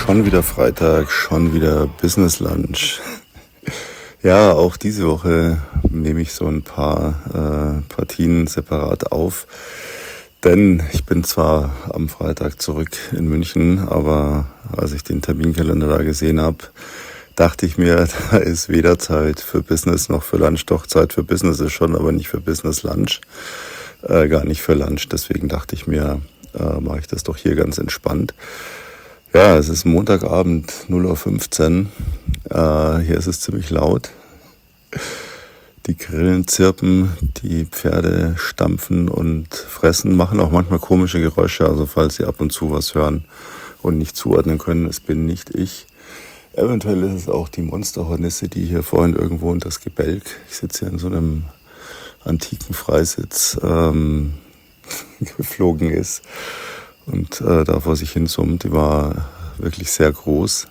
Schon wieder Freitag, schon wieder Business Lunch. Ja, auch diese Woche nehme ich so ein paar Partien separat auf. Denn ich bin zwar am Freitag zurück in München, aber als ich den Terminkalender da gesehen habe, dachte ich mir, da ist weder Zeit für Business noch für Lunch. Doch, Zeit für Business ist schon, aber nicht für Business Lunch. Gar nicht für Lunch. Deswegen dachte ich mir, mache ich das doch hier ganz entspannt. Ja, es ist Montagabend, 0:15 Uhr. Hier ist es ziemlich laut. Die Grillen zirpen, die Pferde stampfen und fressen, machen auch manchmal komische Geräusche. Also falls Sie ab und zu was hören und nicht zuordnen können, es bin nicht ich. Eventuell ist es auch die Monsterhornisse, die hier vorhin irgendwo unter das Gebälk, ich sitze hier in so einem antiken Freisitz, geflogen ist und da vor sich hin summt. Die war wirklich sehr groß.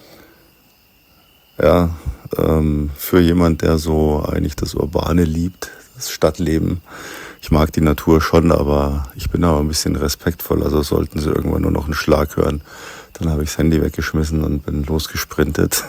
Ja, für jemand, der so eigentlich das Urbane liebt, das Stadtleben. Ich mag die Natur schon, aber ich bin aber ein bisschen respektvoll. Also sollten Sie irgendwann nur noch einen Schlag hören, dann habe ich das Handy weggeschmissen und bin losgesprintet.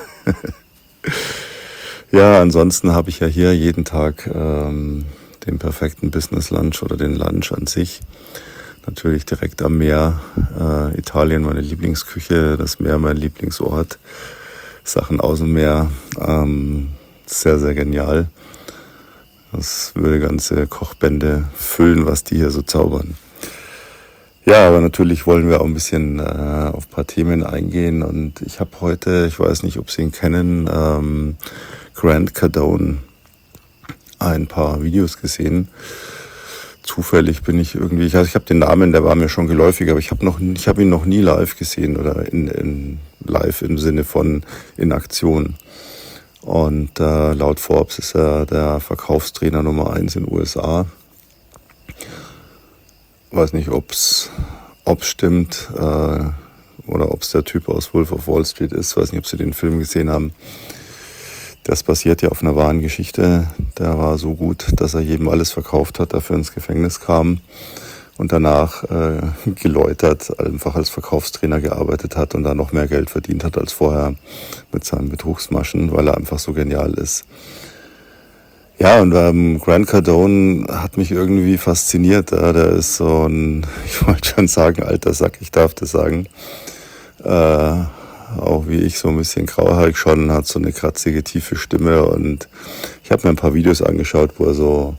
Ja, ansonsten habe ich ja hier jeden Tag den perfekten Business Lunch oder den Lunch an sich. Natürlich direkt am Meer. Italien meine Lieblingsküche, das Meer mein Lieblingsort. Sachen aus dem Meer. Sehr, sehr genial. Das würde ganze Kochbände füllen, was die hier so zaubern. Ja, aber natürlich wollen wir auch ein bisschen auf ein paar Themen eingehen. Und ich habe heute, ich weiß nicht, ob Sie ihn kennen, Grant Cardone, ein paar Videos gesehen. Zufällig bin ich irgendwie, ich habe den Namen, der war mir schon geläufig, aber ich habe ihn noch nie live gesehen oder in live im Sinne von in Aktion. Und laut Forbes ist er der Verkaufstrainer Nummer 1 in den USA. Weiß nicht, ob's stimmt oder ob es der Typ aus Wolf of Wall Street ist. Weiß nicht, ob Sie den Film gesehen haben. Das basiert ja auf einer wahren Geschichte. Der war so gut, dass er jedem alles verkauft hat, dafür ins Gefängnis kam und danach geläutert einfach als Verkaufstrainer gearbeitet hat und da noch mehr Geld verdient hat als vorher mit seinen Betrugsmaschen, weil er einfach so genial ist. Ja, und Grant Cardone hat mich irgendwie fasziniert. Der ist so ein, ich wollte schon sagen, alter Sack, ich darf das sagen. Auch wie ich, so ein bisschen grauhaarig schon, hat so eine kratzige, tiefe Stimme. Und ich habe mir ein paar Videos angeschaut, wo er so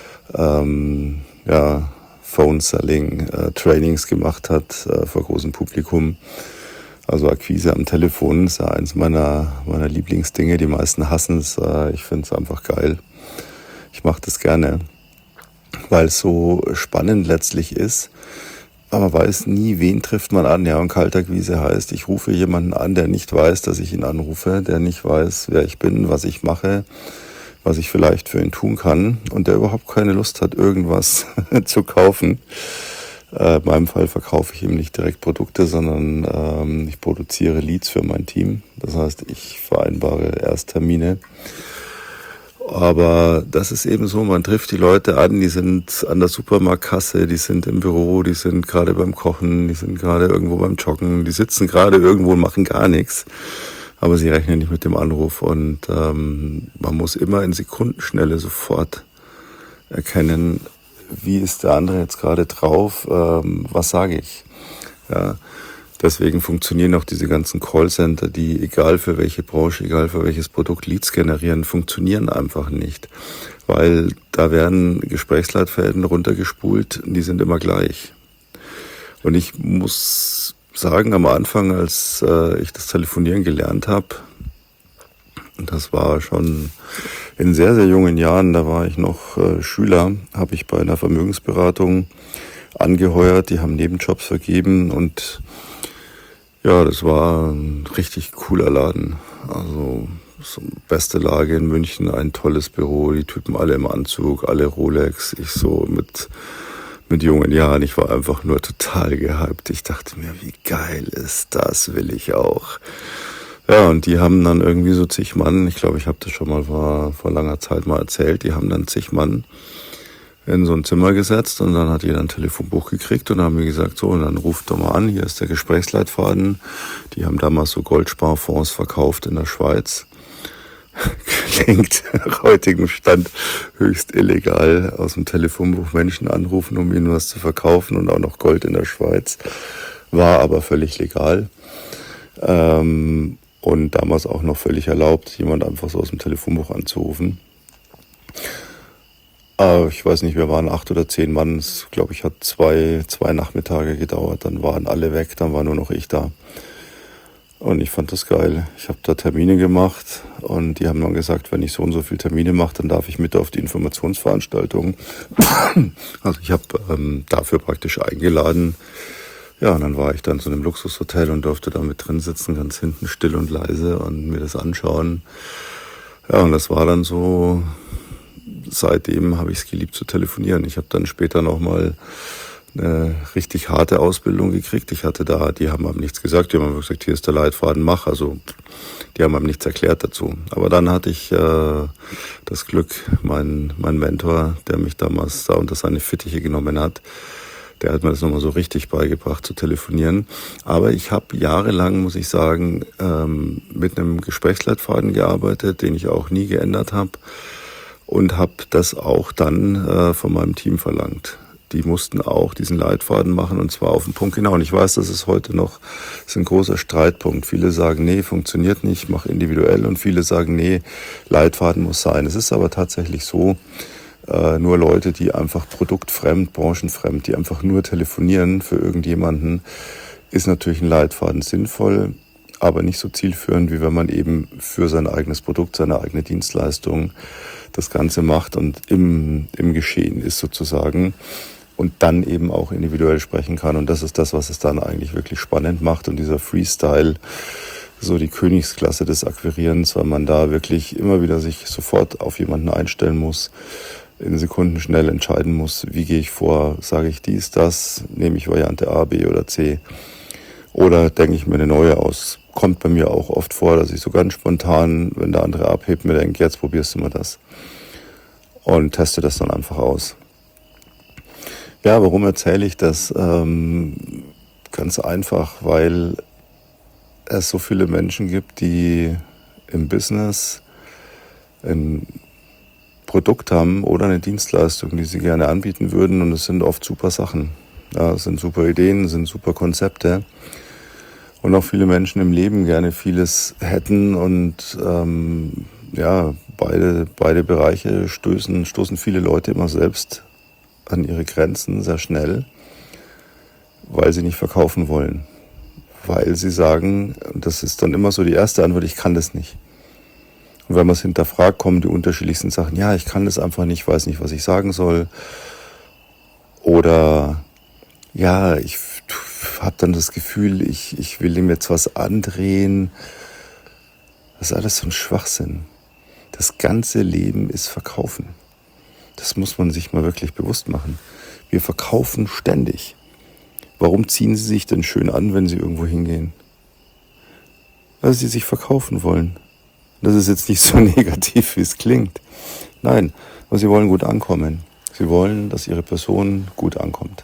Phone-Selling, Trainings gemacht hat vor großem Publikum. Also Akquise am Telefon ist ja eins meiner Lieblingsdinge. Die meisten hassen es. Ich finde es einfach geil. Ich mache das gerne, weil es so spannend letztlich ist. Aber man weiß nie, wen trifft man an. Ja, und Kaltakquise heißt, ich rufe jemanden an, der nicht weiß, dass ich ihn anrufe, der nicht weiß, wer ich bin, was ich mache, was ich vielleicht für ihn tun kann und der überhaupt keine Lust hat, irgendwas zu kaufen. In meinem Fall verkaufe ich ihm nicht direkt Produkte, sondern ich produziere Leads für mein Team. Das heißt, ich vereinbare Ersttermine. Aber das ist eben so, man trifft die Leute an, die sind an der Supermarktkasse, die sind im Büro, die sind gerade beim Kochen, die sind gerade irgendwo beim Joggen, die sitzen gerade irgendwo und machen gar nichts. Aber sie rechnen nicht mit dem Anruf und man muss immer in Sekundenschnelle sofort erkennen, wie ist der andere jetzt gerade drauf, was sage ich. Ja. Deswegen funktionieren auch diese ganzen Callcenter, die egal für welche Branche, egal für welches Produkt Leads generieren, funktionieren einfach nicht. Weil da werden Gesprächsleitfäden runtergespult, die sind immer gleich. Und ich muss sagen, am Anfang, als ich das Telefonieren gelernt habe, und das war schon in sehr, sehr jungen Jahren, da war ich noch Schüler, habe ich bei einer Vermögensberatung angeheuert, die haben Nebenjobs vergeben und ja, das war ein richtig cooler Laden. Also so beste Lage in München, ein tolles Büro, die Typen alle im Anzug, alle Rolex. Ich so mit jungen Jahren, ich war einfach nur total gehypt. Ich dachte mir, wie geil ist das, will ich auch. Ja, und die haben dann irgendwie so zig Mann, ich glaube, ich habe das schon mal vor langer Zeit mal erzählt, die haben dann zig Mann in so ein Zimmer gesetzt und dann hat jeder ein Telefonbuch gekriegt und dann haben wir gesagt, so, und dann ruft doch mal an, hier ist der Gesprächsleitfaden. Die haben damals so Goldsparfonds verkauft in der Schweiz. Klingt nach heutigem Stand höchst illegal, aus dem Telefonbuch Menschen anrufen, um ihnen was zu verkaufen und auch noch Gold in der Schweiz. War aber völlig legal. Und damals auch noch völlig erlaubt, jemand einfach so aus dem Telefonbuch anzurufen. Ich weiß nicht, wir waren 8 oder 10 Mann. Es, glaube ich, hat zwei Nachmittage gedauert. Dann waren alle weg, dann war nur noch ich da. Und ich fand das geil. Ich habe da Termine gemacht und die haben dann gesagt, wenn ich so und so viele Termine mache, dann darf ich mit auf die Informationsveranstaltung. Also ich habe dafür praktisch eingeladen. Ja, und dann war ich dann so in einem Luxushotel und durfte da mit drin sitzen, ganz hinten still und leise und mir das anschauen. Ja, und das war dann so, seitdem habe ich es geliebt zu telefonieren. Ich habe dann später nochmal eine richtig harte Ausbildung gekriegt. Ich hatte da, die haben einem nichts gesagt, die haben einfach gesagt, hier ist der Leitfaden, mach. Also die haben einem nichts erklärt dazu. Aber dann hatte ich das Glück, mein Mentor, der mich damals da unter seine Fittiche genommen hat, der hat mir das nochmal so richtig beigebracht zu telefonieren. Aber ich habe jahrelang, muss ich sagen, mit einem Gesprächsleitfaden gearbeitet, den ich auch nie geändert habe. Und habe das auch dann von meinem Team verlangt. Die mussten auch diesen Leitfaden machen und zwar auf den Punkt genau. Und ich weiß, das ist heute noch ist ein großer Streitpunkt. Viele sagen, nee, funktioniert nicht, mach individuell. Und viele sagen, nee, Leitfaden muss sein. Es ist aber tatsächlich so, nur Leute, die einfach produktfremd, branchenfremd, die einfach nur telefonieren für irgendjemanden, ist natürlich ein Leitfaden sinnvoll, aber nicht so zielführend, wie wenn man eben für sein eigenes Produkt, seine eigene Dienstleistung das Ganze macht und im Geschehen ist sozusagen und dann eben auch individuell sprechen kann. Und das ist das, was es dann eigentlich wirklich spannend macht. Und dieser Freestyle, so die Königsklasse des Akquirierens, weil man da wirklich immer wieder sich sofort auf jemanden einstellen muss, in Sekunden schnell entscheiden muss, wie gehe ich vor, sage ich dies, das, nehme ich Variante A, B oder C oder denke ich mir eine neue aus. Kommt bei mir auch oft vor, dass ich so ganz spontan, wenn der andere abhebt, mir denke, jetzt probierst du mal das und teste das dann einfach aus. Ja, warum erzähle ich das? Ganz einfach, weil es so viele Menschen gibt, die im Business ein Produkt haben oder eine Dienstleistung, die sie gerne anbieten würden und es sind oft super Sachen. Ja, es sind super Ideen, es sind super Konzepte. Und auch viele Menschen im Leben gerne vieles hätten und beide Bereiche stoßen viele Leute immer selbst an ihre Grenzen sehr schnell, weil sie nicht verkaufen wollen. Weil sie sagen, und das ist dann immer so die erste Antwort, ich kann das nicht. Und wenn man es hinterfragt, kommen die unterschiedlichsten Sachen, ja, ich kann das einfach nicht, weiß nicht, was ich sagen soll. Oder ja, ich habe dann das Gefühl, ich will ihm jetzt was andrehen. Das ist alles so ein Schwachsinn. Das ganze Leben ist Verkaufen. Das muss man sich mal wirklich bewusst machen. Wir verkaufen ständig. Warum ziehen Sie sich denn schön an, wenn Sie irgendwo hingehen? Weil Sie sich verkaufen wollen. Das ist jetzt nicht so negativ, wie es klingt. Nein, aber Sie wollen gut ankommen. Sie wollen, dass Ihre Person gut ankommt.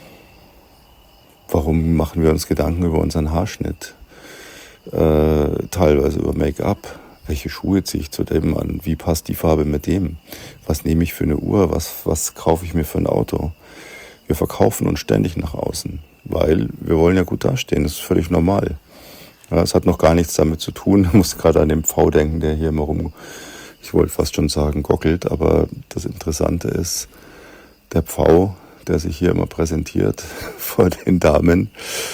Warum machen wir uns Gedanken über unseren Haarschnitt? Teilweise über Make-up. Welche Schuhe ziehe ich zu dem an? Wie passt die Farbe mit dem? Was nehme ich für eine Uhr? Was kaufe ich mir für ein Auto? Wir verkaufen uns ständig nach außen, weil wir wollen ja gut dastehen. Das ist völlig normal. Ja, es hat noch gar nichts damit zu tun. Ich muss gerade an den Pfau denken, der hier immer ich wollte fast schon sagen, gockelt. Aber das Interessante ist, der Pfau, der sich hier immer präsentiert vor den Damen,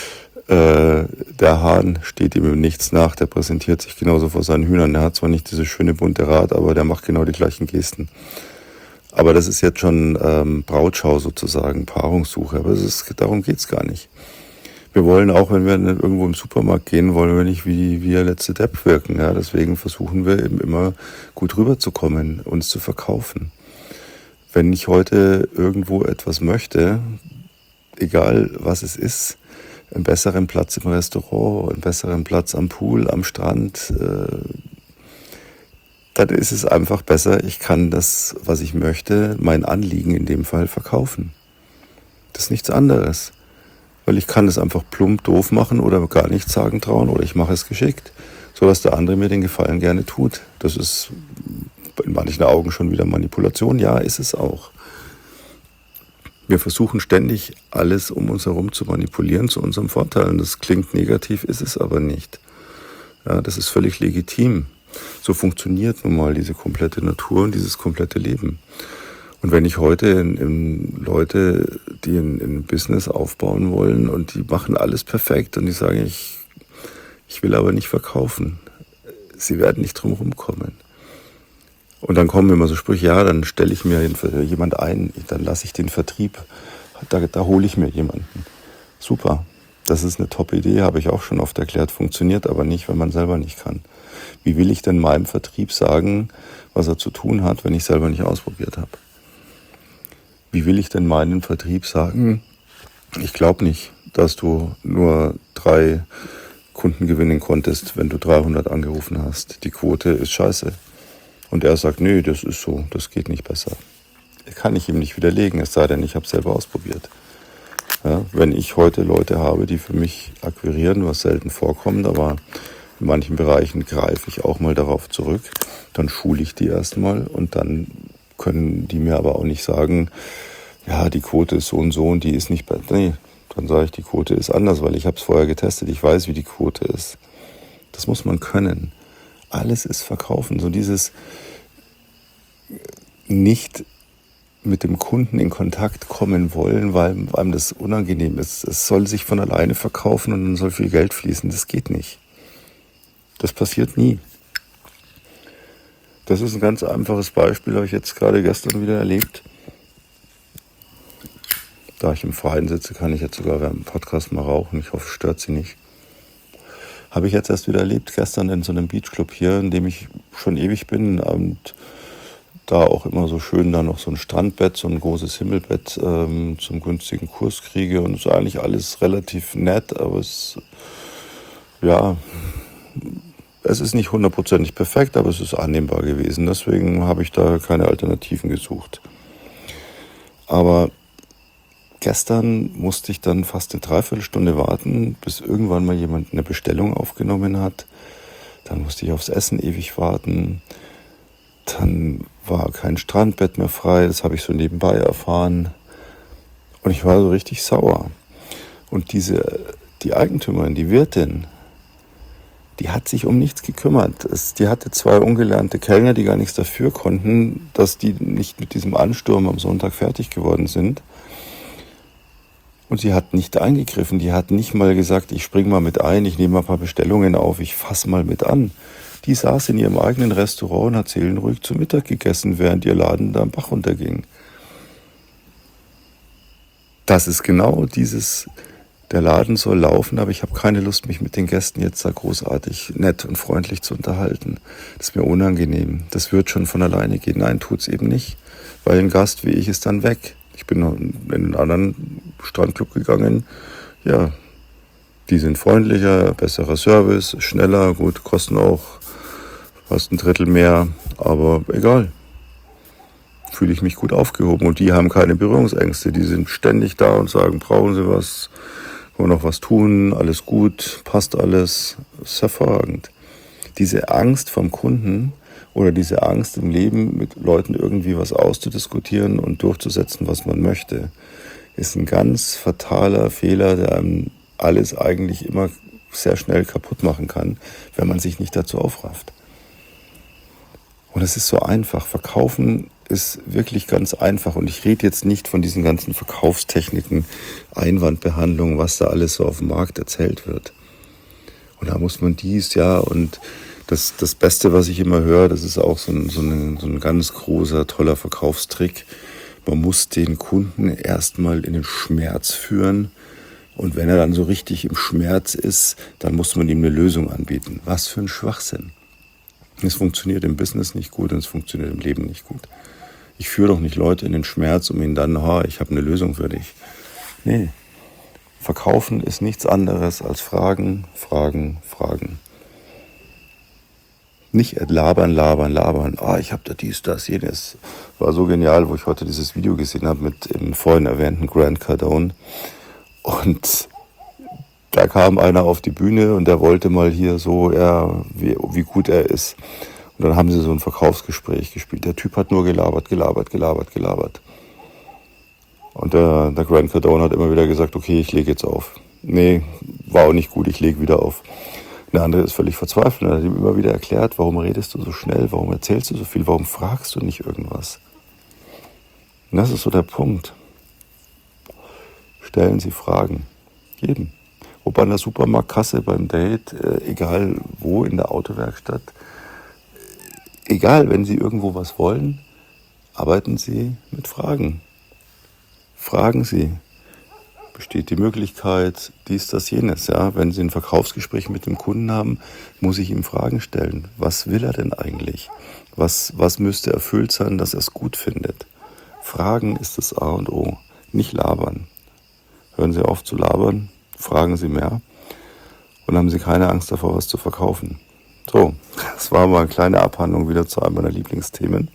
der Hahn steht ihm im Nichts nach, der präsentiert sich genauso vor seinen Hühnern. Der hat zwar nicht diese schöne bunte Rad, aber der macht genau die gleichen Gesten. Aber das ist jetzt schon Brautschau sozusagen, Paarungssuche, aber darum geht's gar nicht. Wir wollen auch, wenn wir irgendwo im Supermarkt gehen, wollen wir nicht wie der letzte Depp wirken. Ja? Deswegen versuchen wir eben immer gut rüberzukommen, uns zu verkaufen. Wenn ich heute irgendwo etwas möchte, egal was es ist, einen besseren Platz im Restaurant, einen besseren Platz am Pool, am Strand, dann ist es einfach besser, ich kann das, was ich möchte, mein Anliegen in dem Fall verkaufen. Das ist nichts anderes. Weil ich kann es einfach plump doof machen oder gar nichts sagen trauen oder ich mache es geschickt, sodass der andere mir den Gefallen gerne tut. Das ist in manchen Augen schon wieder Manipulation. Ja, ist es auch. Wir versuchen ständig alles um uns herum zu manipulieren zu unserem Vorteil. Und das klingt negativ, ist es aber nicht. Ja, das ist völlig legitim. So funktioniert nun mal diese komplette Natur und dieses komplette Leben. Und wenn ich heute Leute, die ein Business aufbauen wollen und die machen alles perfekt und die sagen, ich will aber nicht verkaufen, sie werden nicht drum rumkommen. Und dann kommen immer so Sprüche, ja, dann stelle ich mir jemand ein, dann lasse ich den Vertrieb, da hole ich mir jemanden. Super, das ist eine Top-Idee, habe ich auch schon oft erklärt, funktioniert aber nicht, wenn man selber nicht kann. Wie will ich denn meinem Vertrieb sagen, was er zu tun hat, wenn ich selber nicht ausprobiert habe? Wie will ich denn meinem Vertrieb sagen, ich glaube nicht, dass du nur 3 Kunden gewinnen konntest, wenn du 300 angerufen hast. Die Quote ist scheiße. Und er sagt, nö, das ist so, das geht nicht besser. Kann ich ihm nicht widerlegen, es sei denn, ich habe es selber ausprobiert. Ja, wenn ich heute Leute habe, die für mich akquirieren, was selten vorkommt, aber in manchen Bereichen greife ich auch mal darauf zurück, dann schule ich die erstmal und dann können die mir aber auch nicht sagen, ja, die Quote ist so und die ist nicht besser. Nee, dann sage ich, die Quote ist anders, weil ich habe es vorher getestet, ich weiß, wie die Quote ist. Das muss man können. Alles ist verkaufen. So dieses nicht mit dem Kunden in Kontakt kommen wollen, weil einem das unangenehm ist. Es soll sich von alleine verkaufen und dann soll viel Geld fließen. Das geht nicht. Das passiert nie. Das ist ein ganz einfaches Beispiel, habe ich jetzt gerade gestern wieder erlebt. Da ich im Verein sitze, kann ich jetzt sogar während dem Podcast mal rauchen. Ich hoffe, es stört Sie nicht. Habe ich jetzt erst wieder erlebt, gestern in so einem Beachclub hier, in dem ich schon ewig bin und da auch immer so schön da noch so ein Strandbett, so ein großes Himmelbett zum günstigen Kurs kriege. Und es ist eigentlich alles relativ nett, aber es ist nicht 100% perfekt, aber es ist annehmbar gewesen. Deswegen habe ich da keine Alternativen gesucht. Aber gestern musste ich dann fast eine Dreiviertelstunde warten, bis irgendwann mal jemand eine Bestellung aufgenommen hat. Dann musste ich aufs Essen ewig warten. Dann war kein Strandbett mehr frei, das habe ich so nebenbei erfahren. Und ich war so richtig sauer. Und die Eigentümerin, die Wirtin, die hat sich um nichts gekümmert. Die hatte 2 ungelernte Kellner, die gar nichts dafür konnten, dass die nicht mit diesem Ansturm am Sonntag fertig geworden sind. Und sie hat nicht eingegriffen, die hat nicht mal gesagt, ich spring mal mit ein, ich nehme mal ein paar Bestellungen auf, ich fasse mal mit an. Die saß in ihrem eigenen Restaurant und hat seelenruhig zu Mittag gegessen, während ihr Laden da am Bach runterging. Das ist genau dieses, der Laden soll laufen, aber ich habe keine Lust, mich mit den Gästen jetzt da großartig nett und freundlich zu unterhalten. Das ist mir unangenehm, das wird schon von alleine gehen. Nein, tut's eben nicht, weil ein Gast wie ich ist dann weg. Ich bin in einen anderen Strandclub gegangen. Ja, die sind freundlicher, besserer Service, schneller, gut, kosten auch fast ein Drittel mehr, aber egal. Fühle ich mich gut aufgehoben und die haben keine Berührungsängste. Die sind ständig da und sagen, brauchen Sie was, wollen noch was tun, alles gut, passt alles, ist hervorragend. Diese Angst vom Kunden oder diese Angst im Leben, mit Leuten irgendwie was auszudiskutieren und durchzusetzen, was man möchte, ist ein ganz fataler Fehler, der einem alles eigentlich immer sehr schnell kaputt machen kann, wenn man sich nicht dazu aufrafft. Und es ist so einfach. Verkaufen ist wirklich ganz einfach. Und ich rede jetzt nicht von diesen ganzen Verkaufstechniken, Einwandbehandlung, was da alles so auf dem Markt erzählt wird. Und da muss man und das Beste, was ich immer höre, das ist auch so ein ganz großer, toller Verkaufstrick. Man muss den Kunden erstmal in den Schmerz führen. Und wenn er dann so richtig im Schmerz ist, dann muss man ihm eine Lösung anbieten. Was für ein Schwachsinn. Es funktioniert im Business nicht gut und es funktioniert im Leben nicht gut. Ich führe doch nicht Leute in den Schmerz, um ihnen dann, ich habe eine Lösung für dich. Nee, Verkaufen ist nichts anderes als Fragen, Fragen, Fragen. Nicht labern. Ich habe da dies, das, jenes. War so genial, wo ich heute dieses Video gesehen habe mit dem vorhin erwähnten Grant Cardone. Und da kam einer auf die Bühne und der wollte mal hier so, wie gut er ist. Und dann haben sie so ein Verkaufsgespräch gespielt. Der Typ hat nur gelabert. Und der Grant Cardone hat immer wieder gesagt, okay, ich lege jetzt auf. Nee, war auch nicht gut, ich lege wieder auf. Der andere ist völlig verzweifelt und hat ihm immer wieder erklärt, warum redest du so schnell, warum erzählst du so viel, warum fragst du nicht irgendwas? Und das ist so der Punkt. Stellen Sie Fragen. Jedem. Ob an der Supermarktkasse, beim Date, egal wo, in der Autowerkstatt. Egal, wenn Sie irgendwo was wollen, arbeiten Sie mit Fragen. Fragen Sie. Besteht die Möglichkeit, dies, das, jenes. Ja? Wenn Sie ein Verkaufsgespräch mit dem Kunden haben, muss ich ihm Fragen stellen. Was will er denn eigentlich? Was müsste erfüllt sein, dass er es gut findet? Fragen ist das A und O, nicht labern. Hören Sie auf zu labern, fragen Sie mehr und haben Sie keine Angst davor, was zu verkaufen. So, das war mal eine kleine Abhandlung wieder zu einem meiner Lieblingsthemen.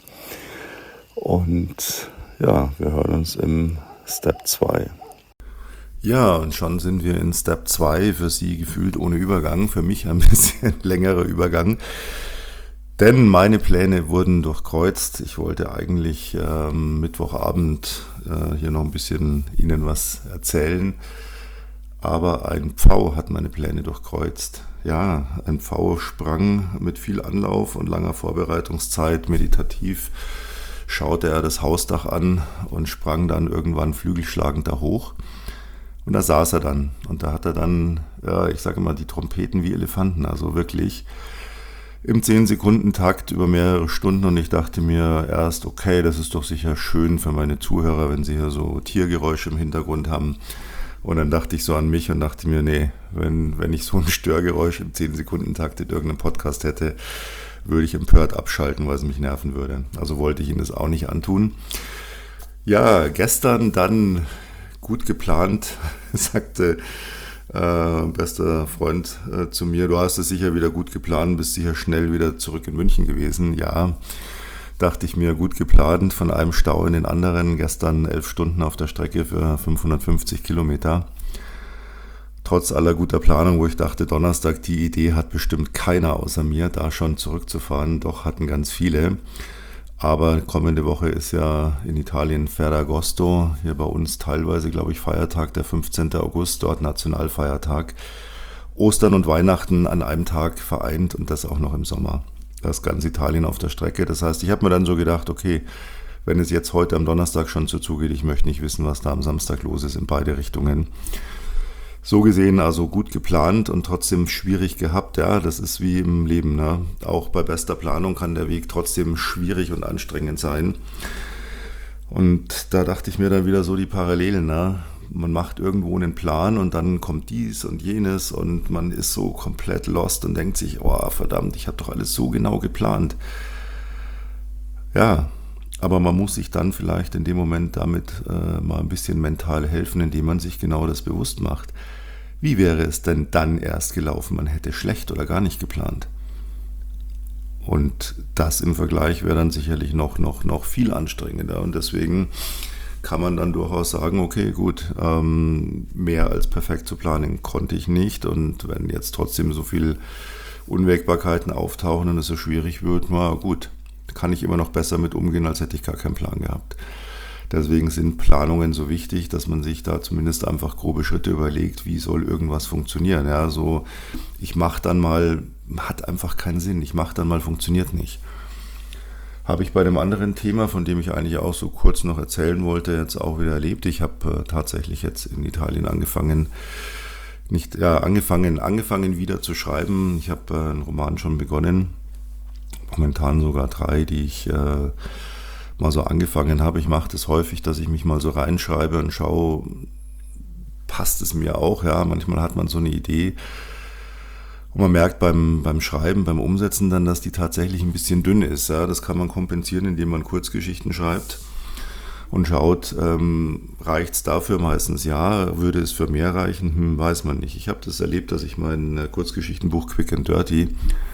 Und ja, wir hören uns im Step 2. Ja, und schon sind wir in Step 2, für Sie gefühlt ohne Übergang, für mich ein bisschen längerer Übergang. Denn meine Pläne wurden durchkreuzt. Ich wollte eigentlich Mittwochabend hier noch ein bisschen Ihnen was erzählen. Aber ein Pfau hat meine Pläne durchkreuzt. Ja, ein Pfau sprang mit viel Anlauf und langer Vorbereitungszeit meditativ, schaute er das Hausdach an und sprang dann irgendwann flügelschlagend da hoch. Und da saß er dann. Und da hat er dann, ja, ich sage immer, die Trompeten wie Elefanten, also wirklich im 10-Sekunden-Takt über mehrere Stunden. Und ich dachte mir erst, okay, das ist doch sicher schön für meine Zuhörer, wenn sie hier so Tiergeräusche im Hintergrund haben. Und dann dachte ich so an mich und dachte mir, nee, wenn ich so ein Störgeräusch im 10-Sekunden-Takt in irgendeinem Podcast hätte, würde ich empört abschalten, weil es mich nerven würde. Also wollte ich Ihnen das auch nicht antun. Ja, gestern dann gut geplant, sagte bester Freund zu mir, du hast es sicher wieder gut geplant, bist sicher schnell wieder zurück in München gewesen. Ja, dachte ich mir, gut geplant, von einem Stau in den anderen. Gestern 11 Stunden auf der Strecke für 550 Kilometer. Trotz aller guter Planung, wo ich dachte, Donnerstag, die Idee hat bestimmt keiner außer mir, da schon zurückzufahren. Doch hatten ganz viele. Aber kommende Woche ist ja in Italien Ferragosto, hier bei uns teilweise, glaube ich, Feiertag, der 15. August, dort Nationalfeiertag. Ostern und Weihnachten an einem Tag vereint und das auch noch im Sommer. Das ganz Italien auf der Strecke. Das heißt, ich habe mir dann so gedacht, okay, wenn es jetzt heute am Donnerstag schon so zugeht, ich möchte nicht wissen, was da am Samstag los ist in beide Richtungen. So gesehen also gut geplant und trotzdem schwierig gehabt. Ja, das ist wie im Leben. Ne? Auch bei bester Planung kann der Weg trotzdem schwierig und anstrengend sein. Und da dachte ich mir dann wieder so die Parallelen. Ne? Man macht irgendwo einen Plan und dann kommt dies und jenes und man ist so komplett lost und denkt sich, oh verdammt, ich habe doch alles so genau geplant. Ja, aber man muss sich dann vielleicht in dem Moment damit mal ein bisschen mental helfen, indem man sich genau das bewusst macht. Wie wäre es denn dann erst gelaufen? Man hätte schlecht oder gar nicht geplant. Und das im Vergleich wäre dann sicherlich noch viel anstrengender. Und deswegen kann man dann durchaus sagen, okay, gut, mehr als perfekt zu planen konnte ich nicht. Und wenn jetzt trotzdem so viel Unwägbarkeiten auftauchen und es so schwierig wird, na gut, kann ich immer noch besser mit umgehen, als hätte ich gar keinen Plan gehabt. Deswegen sind Planungen so wichtig, dass man sich da zumindest einfach grobe Schritte überlegt, wie soll irgendwas funktionieren. Ja, so ich mache dann mal, hat einfach keinen Sinn. Ich mache dann mal, funktioniert nicht. Habe ich bei dem anderen Thema, von dem ich eigentlich auch so kurz noch erzählen wollte, jetzt auch wieder erlebt. Ich habe tatsächlich jetzt in Italien angefangen wieder zu schreiben. Ich habe einen Roman schon begonnen. Momentan sogar 3, die ich mal so angefangen habe. Ich mache das häufig, dass ich mich mal so reinschreibe und schaue, passt es mir auch. Ja, manchmal hat man so eine Idee und man merkt beim Schreiben, beim Umsetzen dann, dass die tatsächlich ein bisschen dünn ist. Ja, das kann man kompensieren, indem man Kurzgeschichten schreibt und schaut, reicht es dafür meistens? Ja, würde es für mehr reichen? Weiß man nicht. Ich habe das erlebt, dass ich mein Kurzgeschichtenbuch Quick and Dirty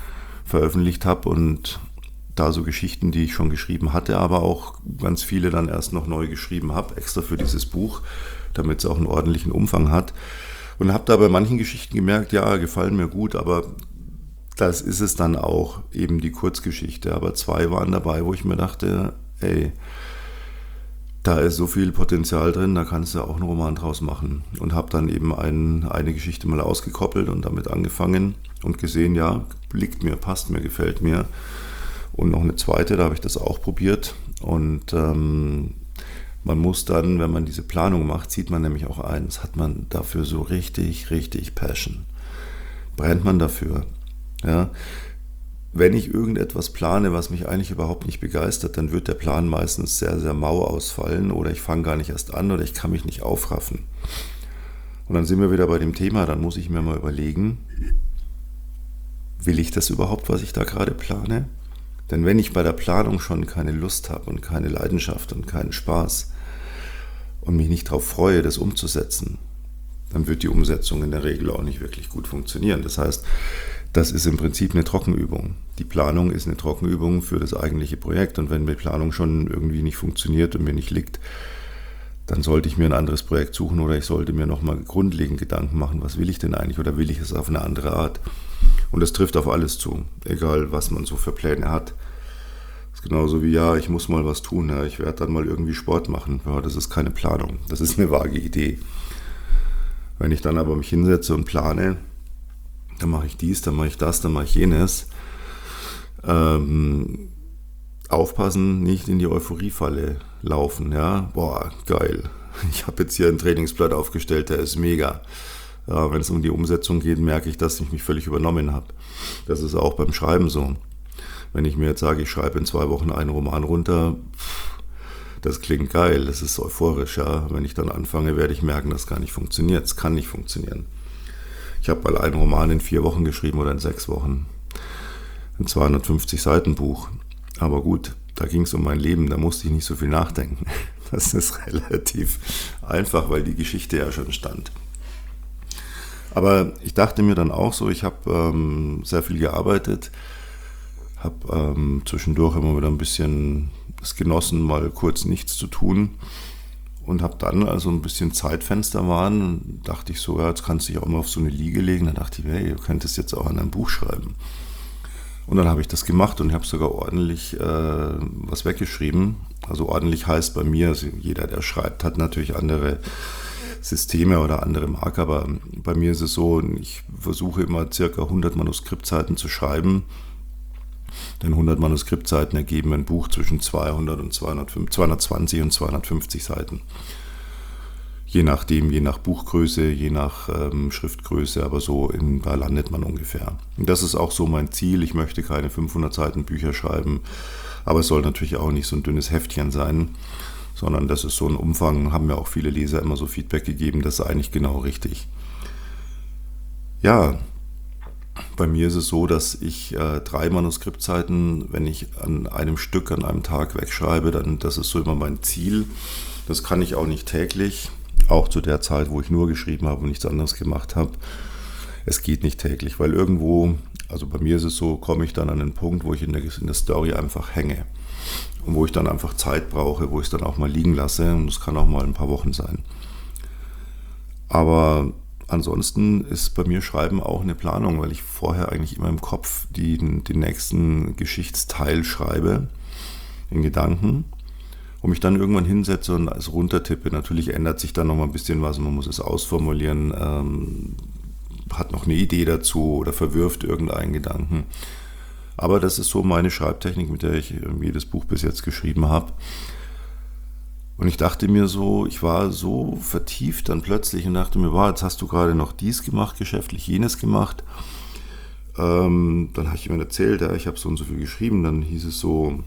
veröffentlicht habe und da so Geschichten, die ich schon geschrieben hatte, aber auch ganz viele dann erst noch neu geschrieben habe, extra für dieses Buch, damit es auch einen ordentlichen Umfang hat. Und habe da bei manchen Geschichten gemerkt, ja, gefallen mir gut, aber das ist es dann auch, eben die Kurzgeschichte. Aber 2 waren dabei, wo ich mir dachte, ey, da ist so viel Potenzial drin, da kannst du auch einen Roman draus machen. Und habe dann eben eine Geschichte mal ausgekoppelt und damit angefangen und gesehen, ja, liegt mir, passt mir, gefällt mir. Und noch eine zweite, da habe ich das auch probiert. Und man muss dann, wenn man diese Planung macht, sieht man nämlich auch eins, hat man dafür so richtig, richtig Passion. Brennt man dafür. Ja? Wenn ich irgendetwas plane, was mich eigentlich überhaupt nicht begeistert, dann wird der Plan meistens sehr, sehr mau ausfallen oder ich fange gar nicht erst an oder ich kann mich nicht aufraffen. Und dann sind wir wieder bei dem Thema, dann muss ich mir mal überlegen, will ich das überhaupt, was ich da gerade plane? Denn wenn ich bei der Planung schon keine Lust habe und keine Leidenschaft und keinen Spaß und mich nicht darauf freue, das umzusetzen, dann wird die Umsetzung in der Regel auch nicht wirklich gut funktionieren. Das heißt, das ist im Prinzip eine Trockenübung. Die Planung ist eine Trockenübung für das eigentliche Projekt. Und wenn die Planung schon irgendwie nicht funktioniert und mir nicht liegt, dann sollte ich mir ein anderes Projekt suchen oder ich sollte mir nochmal grundlegend Gedanken machen, was will ich denn eigentlich oder will ich es auf eine andere Art? Und das trifft auf alles zu, egal was man so für Pläne hat. Das ist genauso wie, ja, ich muss mal was tun, ja, ich werde dann mal irgendwie Sport machen. Ja, das ist keine Planung, das ist eine vage Idee. Wenn ich dann aber mich hinsetze und plane, dann mache ich dies, dann mache ich das, dann mache ich jenes. Aufpassen, nicht in die Euphoriefalle laufen. Ja? Boah, geil. Ich habe jetzt hier ein Trainingsblatt aufgestellt, der ist mega. Ja, wenn es um die Umsetzung geht, merke ich, dass ich mich völlig übernommen habe. Das ist auch beim Schreiben so. Wenn ich mir jetzt sage, ich schreibe in 2 Wochen einen Roman runter, das klingt geil, das ist euphorisch. Ja? Wenn ich dann anfange, werde ich merken, dass gar nicht funktioniert. Es kann nicht funktionieren. Ich habe mal einen Roman in 4 Wochen geschrieben oder in 6 Wochen. Ein 250 Seiten Buch. Aber gut, da ging es um mein Leben, da musste ich nicht so viel nachdenken. Das ist relativ einfach, weil die Geschichte ja schon stand. Aber ich dachte mir dann auch so, ich habe sehr viel gearbeitet, habe zwischendurch immer wieder ein bisschen es genossen, mal kurz nichts zu tun. Und habe dann, also ein bisschen Zeitfenster waren, dachte ich so, ja, jetzt kannst du dich auch mal auf so eine Liege legen. Dann dachte ich, hey, du könntest jetzt auch an einem Buch schreiben. Und dann habe ich das gemacht und habe sogar ordentlich was weggeschrieben. Also ordentlich heißt bei mir, also jeder, der schreibt, hat natürlich andere Systeme oder andere Marker, aber bei mir ist es so, ich versuche immer circa 100 Manuskriptseiten zu schreiben. Denn 100 Manuskriptseiten ergeben ein Buch zwischen 200 und 220 und 250 Seiten. Je nachdem, je nach Buchgröße, je nach Schriftgröße, aber so da landet man ungefähr. Und das ist auch so mein Ziel. Ich möchte keine 500 Seiten Bücher schreiben, aber es soll natürlich auch nicht so ein dünnes Heftchen sein, sondern das ist so ein Umfang, haben mir auch viele Leser immer so Feedback gegeben, das ist eigentlich genau richtig. Ja, bei mir ist es so, dass ich 3 Manuskriptseiten, wenn ich an einem Stück, an einem Tag wegschreibe, dann das ist so immer mein Ziel. Das kann ich auch nicht täglich, auch zu der Zeit, wo ich nur geschrieben habe und nichts anderes gemacht habe. Es geht nicht täglich, weil irgendwo, also bei mir ist es so, komme ich dann an einen Punkt, wo ich in der Story einfach hänge und wo ich dann einfach Zeit brauche, wo ich es dann auch mal liegen lasse und das kann auch mal ein paar Wochen sein. Aber ansonsten ist bei mir Schreiben auch eine Planung, weil ich vorher eigentlich immer im Kopf den nächsten Geschichtsteil schreibe, in Gedanken, und mich dann irgendwann hinsetze und es runtertippe. Natürlich ändert sich dann noch mal ein bisschen was, man muss es ausformulieren, hat noch eine Idee dazu oder verwirft irgendeinen Gedanken. Aber das ist so meine Schreibtechnik, mit der ich jedes Buch bis jetzt geschrieben habe. Und ich dachte mir so, ich war so vertieft dann plötzlich und dachte mir, wow, jetzt hast du gerade noch dies gemacht, geschäftlich jenes gemacht. Dann habe ich jemand erzählt, ja, ich habe so und so viel geschrieben, dann hieß es so,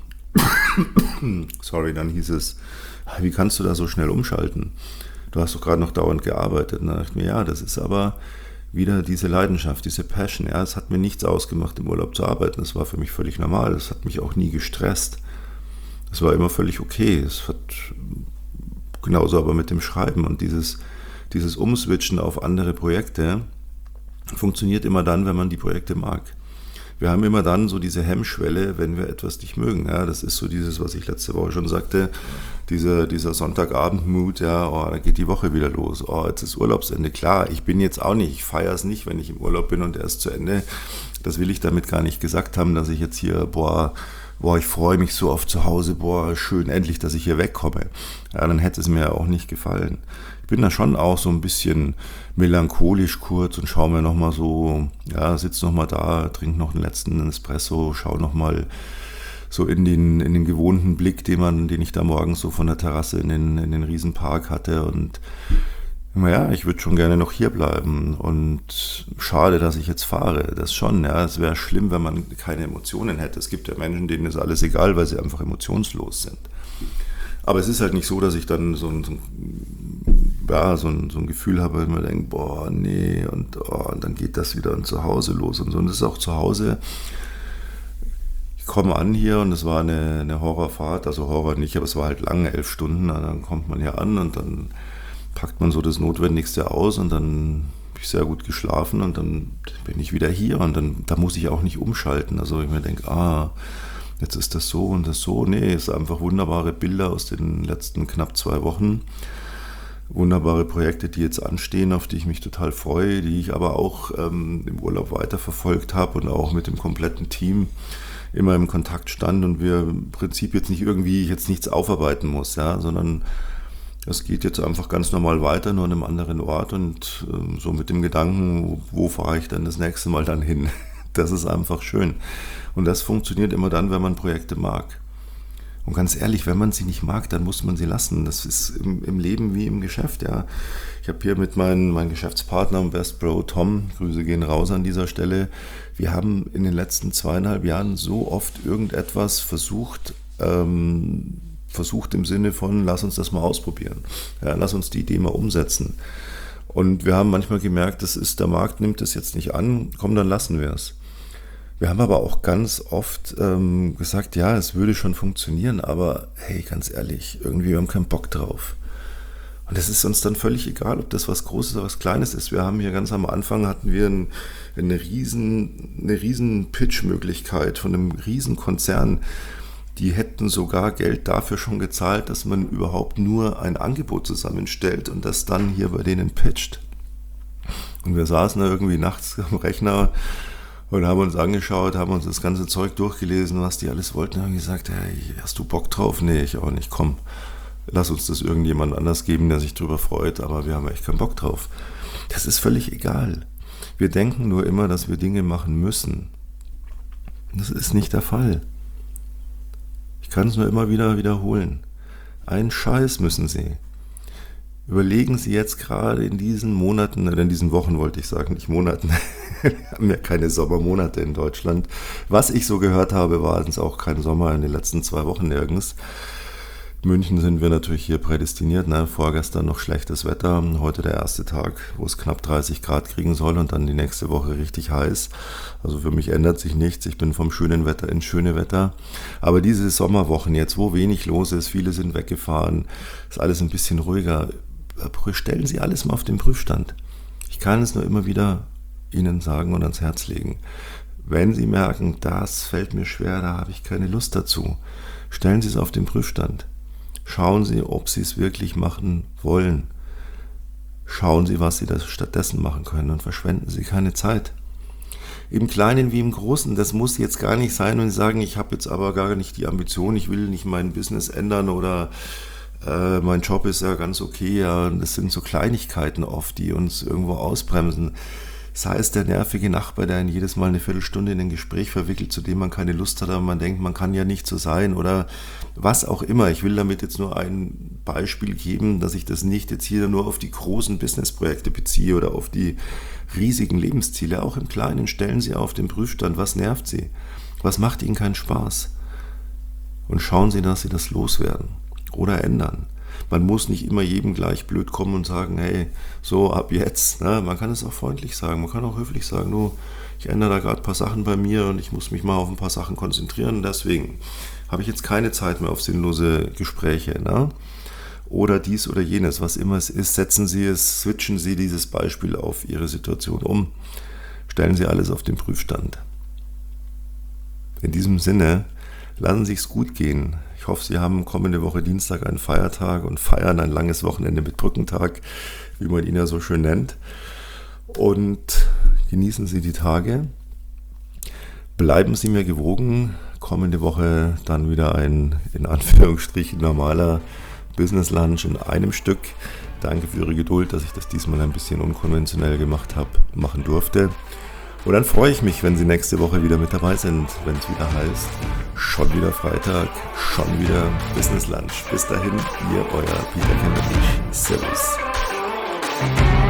wie kannst du da so schnell umschalten? Du hast doch gerade noch dauernd gearbeitet. Und dann dachte ich mir, ja, das ist aber wieder diese Leidenschaft, diese Passion. Ja, es hat mir nichts ausgemacht, im Urlaub zu arbeiten. Das war für mich völlig normal. Das hat mich auch nie gestresst. Das war immer völlig okay. Es hat genauso aber mit dem Schreiben und dieses Umswitchen auf andere Projekte funktioniert immer dann, wenn man die Projekte mag. wir haben immer dann so diese Hemmschwelle, wenn wir etwas nicht mögen. Ja, das ist so dieses, was ich letzte Woche schon sagte, dieser Sonntagabend-Mut, ja, oh, da geht die Woche wieder los. Oh, jetzt ist Urlaubsende. Klar, ich bin jetzt auch nicht, ich feiere es nicht, wenn ich im Urlaub bin und er ist zu Ende. Das will ich damit gar nicht gesagt haben, dass ich jetzt hier, ich freue mich so auf zu Hause, schön, endlich, dass ich hier wegkomme. Ja, dann hätte es mir auch nicht gefallen. Ich bin da schon auch so ein bisschen melancholisch kurz und schaue mir nochmal so, ja, sitze nochmal da, trinke noch einen letzten Espresso, schaue nochmal so in den gewohnten Blick, den ich da morgens so von der Terrasse in den Riesenpark hatte und naja, ich würde schon gerne noch hier bleiben und schade, dass ich jetzt fahre, das schon, ja, es wäre schlimm, wenn man keine Emotionen hätte. Es gibt ja Menschen, denen ist alles egal, weil sie einfach emotionslos sind. Aber es ist halt nicht so, dass ich dann so ein Gefühl habe, wenn man denkt, nee, und dann geht das wieder und zu Hause los und so. Und das ist auch zu Hause. Ich komme an hier und es war eine Horrorfahrt, also Horror nicht, aber es war halt lang, 11 Stunden. Und dann kommt man hier an und dann packt man so das Notwendigste aus und dann habe ich sehr gut geschlafen und dann bin ich wieder hier und dann da muss ich auch nicht umschalten. Also ich mir denke, jetzt ist das so und das so. Nee, es sind einfach wunderbare Bilder aus den letzten knapp 2 Wochen. Wunderbare Projekte, die jetzt anstehen, auf die ich mich total freue, die ich aber auch im Urlaub weiterverfolgt habe und auch mit dem kompletten Team immer im Kontakt stand und wir im Prinzip jetzt nichts aufarbeiten muss, ja, sondern es geht jetzt einfach ganz normal weiter, nur an einem anderen Ort und so mit dem Gedanken, wo fahre ich dann das nächste Mal dann hin? Das ist einfach schön. Und das funktioniert immer dann, wenn man Projekte mag. Und ganz ehrlich, wenn man sie nicht mag, dann muss man sie lassen. Das ist im Leben wie im Geschäft, ja. Ich habe hier mit meinem Geschäftspartner und Best Bro Tom, Grüße gehen raus an dieser Stelle, wir haben in den letzten 2,5 Jahren so oft irgendetwas versucht im Sinne von, lass uns das mal ausprobieren. Ja, lass uns die Idee mal umsetzen. Und wir haben manchmal gemerkt, der Markt nimmt das jetzt nicht an, komm, dann lassen wir es. Wir haben aber auch ganz oft gesagt, ja, es würde schon funktionieren, aber hey, ganz ehrlich, irgendwie wir haben keinen Bock drauf. Und es ist uns dann völlig egal, ob das was Großes oder was Kleines ist. Wir haben hier ganz am Anfang hatten wir eine riesen Pitch-Möglichkeit von einem riesen Konzern. Die hätten sogar Geld dafür schon gezahlt, dass man überhaupt nur ein Angebot zusammenstellt und das dann hier bei denen pitcht. Und wir saßen da irgendwie nachts am Rechner und haben uns angeschaut, haben uns das ganze Zeug durchgelesen, was die alles wollten, und haben gesagt, hey, hast du Bock drauf? Nee, ich auch nicht, komm, lass uns das irgendjemand anders geben, der sich drüber freut, aber wir haben echt keinen Bock drauf. Das ist völlig egal. Wir denken nur immer, dass wir Dinge machen müssen. Das ist nicht der Fall. Ich kann es nur immer wieder wiederholen. Einen Scheiß müssen Sie. Überlegen Sie jetzt gerade in diesen Monaten, oder in diesen Wochen wollte ich sagen, nicht Monaten, wir haben ja keine Sommermonate in Deutschland. Was ich so gehört habe, war es auch kein Sommer in den letzten 2 Wochen nirgends. München sind wir natürlich hier prädestiniert, ne? Vorgestern noch schlechtes Wetter, heute der erste Tag, wo es knapp 30 Grad kriegen soll und dann die nächste Woche richtig heiß. Also für mich ändert sich nichts, ich bin vom schönen Wetter ins schöne Wetter. Aber diese Sommerwochen jetzt, wo wenig los ist, viele sind weggefahren, ist alles ein bisschen ruhiger. Stellen Sie alles mal auf den Prüfstand. Ich kann es nur immer wieder Ihnen sagen und ans Herz legen. Wenn Sie merken, das fällt mir schwer, da habe ich keine Lust dazu, stellen Sie es auf den Prüfstand. Schauen Sie, ob Sie es wirklich machen wollen. Schauen Sie, was Sie das stattdessen machen können und verschwenden Sie keine Zeit. Im Kleinen wie im Großen, das muss jetzt gar nicht sein und Sie sagen, ich habe jetzt aber gar nicht die Ambition, ich will nicht mein Business ändern oder mein Job ist ja ganz okay. Ja, das sind so Kleinigkeiten oft, die uns irgendwo ausbremsen. Sei es der nervige Nachbar, der ihn jedes Mal eine Viertelstunde in ein Gespräch verwickelt, zu dem man keine Lust hat, aber man denkt, man kann ja nicht so sein oder was auch immer. Ich will damit jetzt nur ein Beispiel geben, dass ich das nicht jetzt hier nur auf die großen Businessprojekte beziehe oder auf die riesigen Lebensziele. Auch im Kleinen stellen Sie auf den Prüfstand, was nervt Sie, was macht Ihnen keinen Spaß und schauen Sie, dass Sie das loswerden oder ändern. Man muss nicht immer jedem gleich blöd kommen und sagen, hey, so ab jetzt. Ne? Man kann es auch freundlich sagen, man kann auch höflich sagen, du, ich ändere da gerade ein paar Sachen bei mir und ich muss mich mal auf ein paar Sachen konzentrieren. Deswegen habe ich jetzt keine Zeit mehr auf sinnlose Gespräche. Ne? Oder dies oder jenes, was immer es ist, switchen Sie dieses Beispiel auf Ihre Situation um. Stellen Sie alles auf den Prüfstand. In diesem Sinne, lassen Sie es gut gehen. Ich hoffe, Sie haben kommende Woche Dienstag einen Feiertag und feiern ein langes Wochenende mit Brückentag, wie man ihn ja so schön nennt. Und genießen Sie die Tage. Bleiben Sie mir gewogen. Kommende Woche dann wieder ein, in Anführungsstrichen, normaler Business Lunch in einem Stück. Danke für Ihre Geduld, dass ich das diesmal ein bisschen unkonventionell machen durfte. Und dann freue ich mich, wenn Sie nächste Woche wieder mit dabei sind, wenn es wieder heißt, schon wieder Freitag, schon wieder Business Lunch. Bis dahin, Ihr, euer Peter Kemmerich. Servus.